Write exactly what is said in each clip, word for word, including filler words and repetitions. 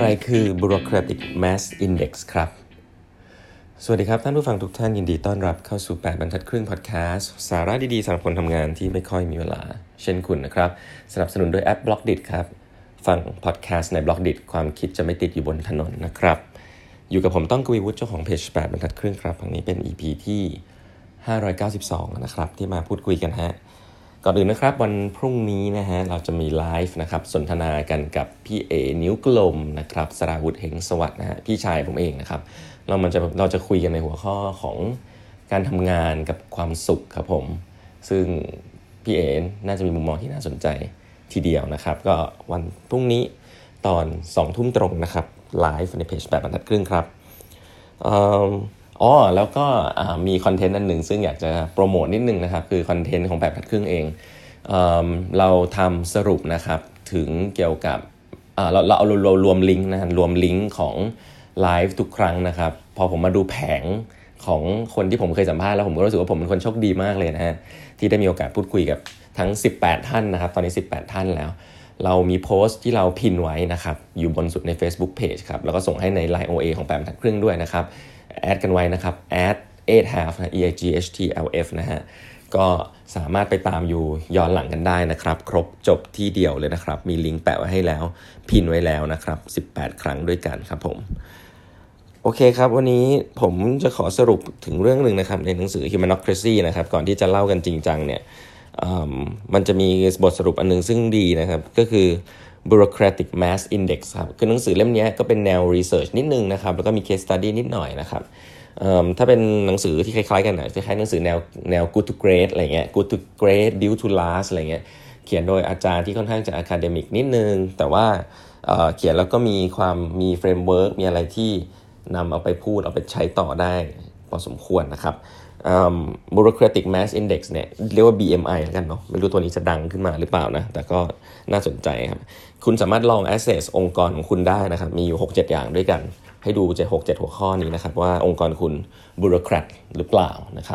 คือ Bureaucratic Mass Index ครับสวัสดีครับท่านผู้ฟังทุกท่านยินดีต้อนรับเข้าสู่แปดบรรทัดครึ่งพอดแคสต์สาระดีๆสำหรับคนทำงานที่ไม่ค่อยมีเวลาเช่นคุณนะครับสนับสนุนโดยแอป Blockdit ครับฟังพอดแคสต์ใน Blockdit ความคิดจะไม่ติดอยู่บนถนนนะครับอยู่กับผมต้องกวีวุฒิเจ้าของเพจแปดบรรทัดครึ่งครับครั้งนี้เป็น อี พี ที่ห้าร้อยเก้าสิบสองนะครับที่มาพูดคุยกันฮะก่อนอื่นนะครับวันพรุ่งนี้นะฮะเราจะมีไลฟ์นะครับสนทนากันกับพี่เอนิ้วกลมนะครับสราวุธเหงสวัสดิ์นะฮะพี่ชายผมเองนะครับเรามันจะเราจะคุยกันในหัวข้อของการทำงานกับความสุขครับผมซึ่งพี่เอน่าจะมีมุมมองที่น่าสนใจทีเดียวนะครับก็วันพรุ่งนี้ตอนสองทุ่มตรงนะครับไลฟ์ในเพจแปดบรรทัดครึ่งครับอ๋อแล้วก็มีคอนเทนต์อันหนึ่งซึ่งอยากจะโปรโมทนิดนึงนะครับคือคอนเทนต์ของแปดบรรทัดครึ่งเองเอ่อเราทำสรุปนะครับถึงเกี่ยวกับเราเราเอาเรารวมลิงก์นะรวมลิงก์ของไลฟ์ทุกครั้งนะครับพอผมมาดูแผงของคนที่ผมเคยสัมภาษณ์แล้วผมก็รู้สึกว่าผมเป็นคนโชคดีมากเลยนะฮะที่ได้มีโอกาสพูดคุยกับทั้งสิบแปดท่านนะครับตอนนี้สิบแปดท่านแล้วเรามีโพสต์ที่เราพินไว้นะครับอยู่บนสุดใน Facebook Page ครับแล้วก็ส่งให้ใน ไลน์ โอ เอ ของแปดบรรทัดครึ่งด้วยนะครับแอดกันไว้นะครับแอด เอท half นะ E I G H T L F นะฮะก็สามารถไปตามอยู่ย้อนหลังกันได้นะครับครบจบที่เดียวเลยนะครับมีลิงก์แปะไว้ให้แล้วพินไว้แล้วนะครับสิบแปดครั้งด้วยกันครับผมโอเคครับวันนี้ผมจะขอสรุปถึงเรื่องนึงนะครับในหนังสือ Humanocracy นะครับก่อนที่จะเล่ากันจริงจังเนี่ยมันจะมีบทสรุปอันนึงซึ่งดีนะครับก็คือ Bureaucratic Mass Index ครับคือหนังสือเล่มนี้ก็เป็นแนว research นิดนึงนะครับแล้วก็มี case study นิดหน่อยนะครับถ้าเป็นหนังสือที่คล้ายๆกันหน่อยคล้ายๆหนังสือแนวแนว good to great อะไรเงี้ย good to great build to last อะไรเงี้ยเขียนโดยอาจารย์ที่ค่อนข้างจะ academic นิดนึงแต่ว่าเขียนแล้วก็มีความมี framework มีอะไรที่นำเอาไปพูดเอาไปใช้ต่อได้พอสมควรนะครับUm, Bureaucratic Mass Index เนี่ยเรียกว่า บี เอ็ม ไอ แล้วกันเนาะไม่รู้ตัวนี้จะดังขึ้นมาหรือเปล่านะแต่ก็น่าสนใจครับคุณสามารถลอง assess องค์กรของคุณได้นะครับมีอยู่ หกเจ็ด อย่างด้วยกันให้ดูจะ หกเจ็ด หัวข้อนี้นะครับว่าองค์กรคุณ bureaucrat หรือเปล่านะครับ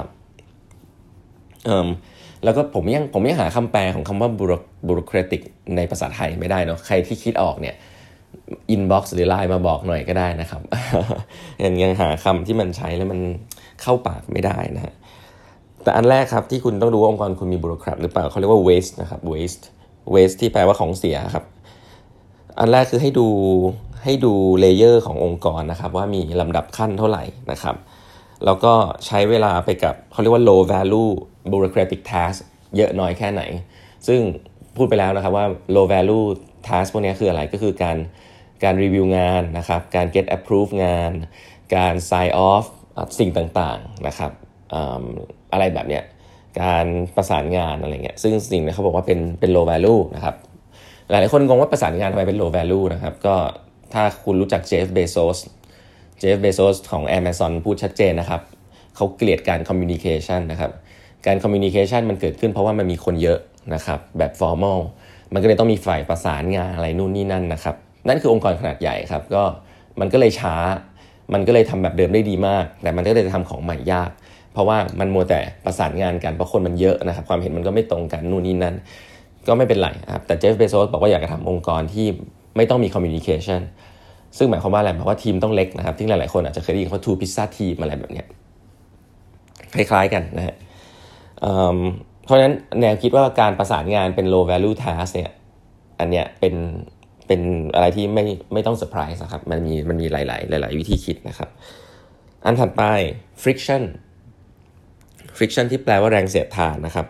um, แล้วก็ผมยังผมยังหาคำแปลของคำว่า bureaucratic ในภาษาไทยไม่ได้เนาะใครที่คิดออกเนี่ยinbox หรือ ไลน์ มาบอกหน่อยก็ได้นะครับ ยังยังหาคำที่มันใช้แล้วมันเข้าปากไม่ได้นะฮะแต่อันแรกครับที่คุณต้องดูว่าองค์กรคุณมี bureaucrat หรือเปล่าเขาเรียกว่า waste นะครับ waste waste ที่แปลว่าของเสียครับอันแรกคือให้ดูให้ดูเลเยอร์ขององค์กรนะครับว่ามีลำดับขั้นเท่าไหร่นะครับแล้วก็ใช้เวลาไปกับเขาเรียกว่า low value bureaucratic task เยอะน้อยแค่ไหนซึ่งพูดไปแล้วนะครับว่า low value task พวกนี้คืออะไรก็คือการการรีวิวงานนะครับการ get approve งานการ sign off สิ่งต่างๆนะครับ อ, อะไรแบบเนี้ยการประสานงานอะไรเงี้ยซึ่งสิ่งนี้เขาบอกว่าเป็นเป็น low value นะครับหลายๆคนงงว่าประสานงานทำไมเป็น low value นะครับก็ถ้าคุณรู้จักเจฟเบโซสเจฟเบโซสของ Amazon พูดชัดเจนนะครับเขาเกลียดการ communication นะครับการ communication มันเกิดขึ้นเพราะว่ามันมีคนเยอะนะครับแบบ formal มันก็เลยต้องมีฝ่ายประสานงานอะไรนู่นนี่นั่นนะครับนั่นคือองค์กรขนาดใหญ่ครับก็มันก็เลยช้ามันก็เลยทำแบบเดิมได้ดีมากแต่มันก็เลยทำของใหม่ยากเพราะว่ามันมัวแต่ประสานงานกันเพราะคนมันเยอะนะครับความเห็นมันก็ไม่ตรงกันนู่นนี่นั่นก็ไม่เป็นไรครับแต่เจฟเบโซสบอกว่าอยากจะทำองค์กรที่ไม่ต้องมีคอมมิวนิเคชันซึ่งหมายความว่าอะไรหมายความว่าทีมต้องเล็กนะครับที่หลายๆคนอาจจะเคยได้ยินว่า two pizza team อะไรแบบเนี้ยคล้ายๆกันนะฮะเพราะฉะนั้นแนวคิดว่าการประสานงานเป็น low value task เนี่ยอันเนี้ยเป็นเป็นอะไรที่ไม่ไม่ต้องเซอร์ไพรส์นะครับมันมีมันมีหลายๆหลายๆวิธีคิดนะครับอันถัดไป friction friction ที่แปลว่าแรงเสียดทานนะครับ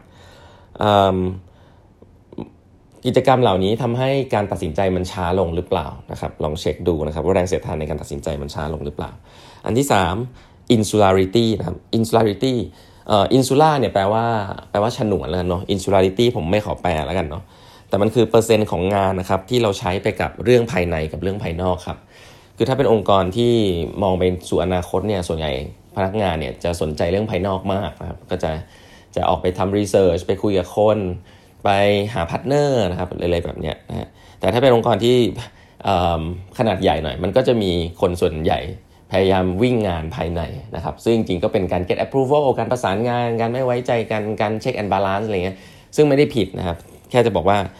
กิจกรรมเหล่านี้ทำให้การตัดสินใจมันช้าลงหรือเปล่านะครับลองเช็คดูนะครับว่าแรงเสียดทานในการตัดสินใจมันช้าลงหรือเปล่าอันที่สาม insularity นะครับ insularity เอ่อ insular เนี่ยแปลว่าแปลว่าฉนวนแล้วกันเนาะ insularity ผมไม่ขอแปลแล้วกันเนาะแต่มันคือเปอร์เซ็นต์ของงานนะครับที่เราใช้ไปกับเรื่องภายในกับเรื่องภายนอกครับคือถ้าเป็นองค์กรที่มองไปสู่อนาคตเนี่ยส่วนใหญ่พนักงานเนี่ยจะสนใจเรื่องภายนอกมากนะครับก็จะจะออกไปทำรีเสิร์ชไปคุยกับคนไปหาพาร์ทเนอร์นะครับอะไรแบบเนี้ยนะฮะแต่ถ้าเป็นองค์กรที่ขนาดใหญ่หน่อยมันก็จะมีคนส่วนใหญ่พยายามวิ่งงานภายในนะครับซึ่งจริงๆก็เป็นการ get approval การประสานงานการไม่ไว้ใจกันการ check and balance อะไรเงี้ยซึ่งไม่ได้ผิดนะครับแค่จะบอกว่า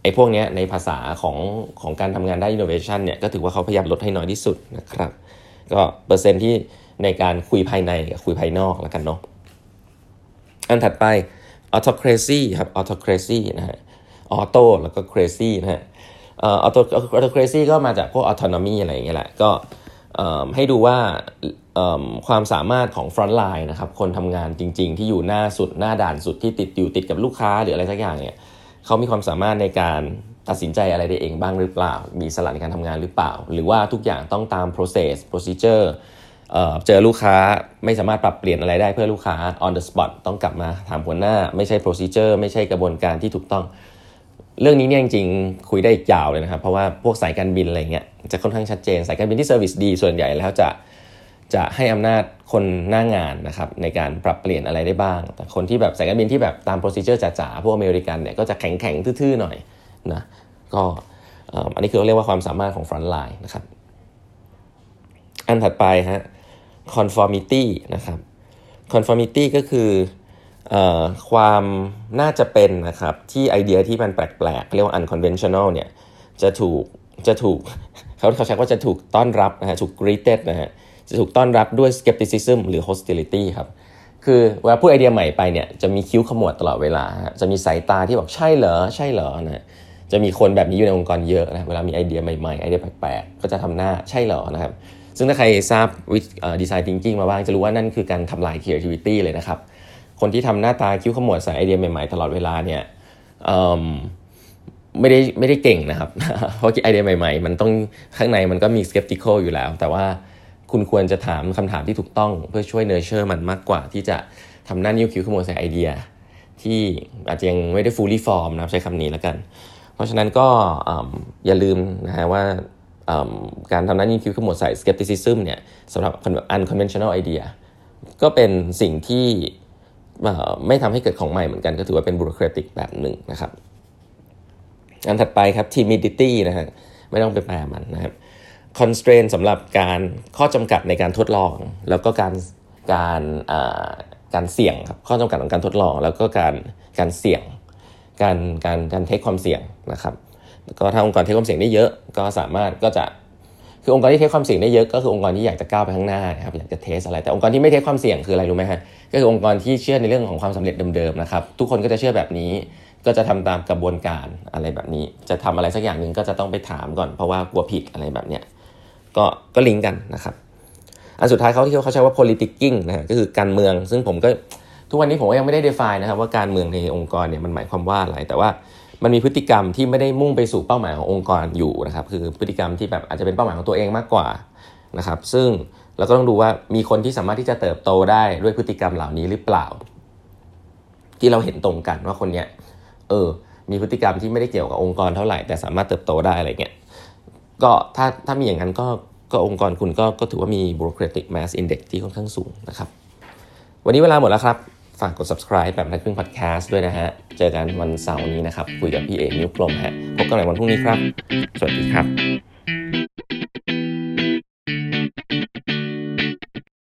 อ้พวกนี้ในภาษาของของการทำงานได้ innovation เนี่ยก็ถือว่าเขาพยายามลดให้น้อยที่สุดนะครับก็เปอร์เซ็นต์ที่ในการคุยภายในกับคุยภายนอกแล้วกันเนาะอันถัดไป autocracy ครับ autocracy นะฮะ auto แล้วก็ crazy นะฮะเอ่อ auto autocracy ก็มาจากพวก autonomy อะไรอย่างเงี้ยแหละก็เอ่อให้ดูว่าเอ่อความสามารถของ front line นะครับคนทำงานจริงๆที่อยู่หน้าสุดหน้าด่านสุดที่ติดอยู่ติดกับลูกค้าหรืออะไรสักอย่างเนี่ยเขามีความสามารถในการตัดสินใจอะไรได้เองบ้างหรือเปล่ามีอิสระในการทำงานหรือเปล่าหรือว่าทุกอย่างต้องตาม process procedure เอ่อเจอลูกค้าไม่สามารถปรับเปลี่ยนอะไรได้เพื่อลูกค้า on the spot ต้องกลับมาถามหัวหน้าไม่ใช่ procedure ไม่ใช่กระบวนการที่ถูกต้องเรื่องนี้เนี่ยจริงๆคุยได้อีกยาวเลยนะครับเพราะว่าพวกสายการบินอะไรเงี้ยจะค่อนข้างชัดเจนสายการบินที่เซอร์วิสดีส่วนใหญ่แล้วจะจะให้อำนาจคนหน้างานนะครับในการปรับเปลี่ยนอะไรได้บ้างแต่คนที่แบบสายการบินที่แบบตาม procedure จ๋าๆพวกอเมริกันเนี่ยก็จะแข็งๆทื่อๆหน่อยนะก็อันนี้คือเรียกว่าความสามารถของ front line นะครับอันถัดไปฮะ conformity นะครับ conformity ก็คือเอ่อความน่าจะเป็นนะครับที่ไอเดียที่มันแปลกๆเรียกว่า unconventional เนี่ยจะถูกจะถูกเขาเขาใช้ว่าจะถูกต้อนรับนะฮะถูก greeted นะฮะจะถูกต้อนรับด้วย skepticism หรือ hostility ครับคือเวลาพูดไอเดียใหม่ไปเนี่ยจะมีคิ้วขมวดตลอดเวลาจะมีสายตาที่บอกใช่เหรอใช่เหรอนะจะมีคนแบบนี้อยู่ในองค์กรเยอะนะเวลามีไอเดียใหม่ๆไอเดียแปลกๆก็จะทำหน้าใช่เหรอนะครับซึ่งถ้าใครทราบวิดีไซน์ thinking มาบ้างจะรู้ว่านั่นคือการทำลาย creativity เลยนะครับคนที่ทำหน้าตาคิ้วขมวดใส่ไอเดียใหม่ๆตลอดเวลาเนี่ยไม่ได้ไม่ได้เก่งนะครับ เพราะไอเดียใหม่ๆมันต้องข้างในมันก็มี skeptical อยู่แล้วแต่ว่าคุณควรจะถามคำถามที่ถูกต้องเพื่อช่วย nurture มันมากกว่าที่จะทำหน้านิ้วคิ้วขมวดใส่ไอเดียที่อาจจะยังไม่ได้ fully form นะใช้คำนี้แล้วกันเพราะฉะนั้นก็อย่าลืมนะฮะว่าการทำหน้านิ้วคิ้วขมวดใส่ skepticism เนี่ยสำหรับ unconventional idea ก็เป็นสิ่งที่ไม่ทำให้เกิดของใหม่เหมือนกันก็ถือว่าเป็น bureaucratic แบบหนึ่งนะครับอันถัดไปครับ timidity นะฮะไม่ต้องไปแปลมันนะครับ constraint สำหรับการข้อจำกัดในการทดลองแล้วก็การการการเสี่ยงครับข้อจำกัดของการทดลองแล้วก็การการเสี่ยงการการการเทคความเสี่ยงนะครับก็ถ้าองค์กรเทคความเสี่ยงได้เยอะก็สามารถก็จะคือองค์กรที่เทคความเสี่ยงได้เยอะก็คือองค์กรที่อยากจะก้าวไปข้างหน้าครับอยากจะเทสอะไรแต่องค์กรที่ไม่เทคความเสี่ยงคืออะไรรู้ไหมฮะก็คือองค์กรที่เชื่อในเรื่องของความสำเร็จเดิมๆนะครับทุกคนก็จะเชื่อแบบนี้ก็จะทำตามกระบวนการอะไรแบบนี้จะทำอะไรสักอย่างหนึ่งก็จะต้องไปถามก่อนเพราะว่ากลัวผิดอะไรแบบเนี้ยก็ก็ลิงก์กันนะครับอันสุดท้ายเขาที่เขาใช้ว่า politicking นะฮะก็คือการเมืองซึ่งผมก็ทุกวันนี้ผมก็ยังไม่ได้ define นะครับว่าการเมืองในองค์กรเนี่ยมันหมายความว่าอะไรแต่ว่ามันมีพฤติกรรมที่ไม่ได้มุ่งไปสู่เป้าหมายขององค์กรอยู่นะครับคือพฤติกรรมที่แบบอาจจะเป็นเป้าหมายของตัวเองมากกว่านะครับซึ่งเราก็ต้องดูว่ามีคนที่สามารถที่จะเติบโตได้ด้วยพฤติกรรมเหล่านี้หรือเปล่าที่เราเห็นตรงกันว่าคนเนี้ยเออมีพฤติกรรมที่ไม่ได้เกี่ยวกับองค์กรเท่าไหร่แต่สามารถเติบโตได้อะไรเงี้ยก็ถ้าถ้ามีอย่างนั้นก็ก็องค์กรคุณก็ก็ถือว่ามี bureaucratic mass index ที่ค่อนข้างสูงนะครับวันนี้เวลาหมดแล้วครับฝากกด subscribe แบบนักครึ่ง podcast ด้วยนะฮะเจอกันวันเสาร์นี้นะครับคุยกับพี่เอกนิ้วกลมฮะพบกันใหม่วันพรุ่งนี้ครับสวัสดีครับ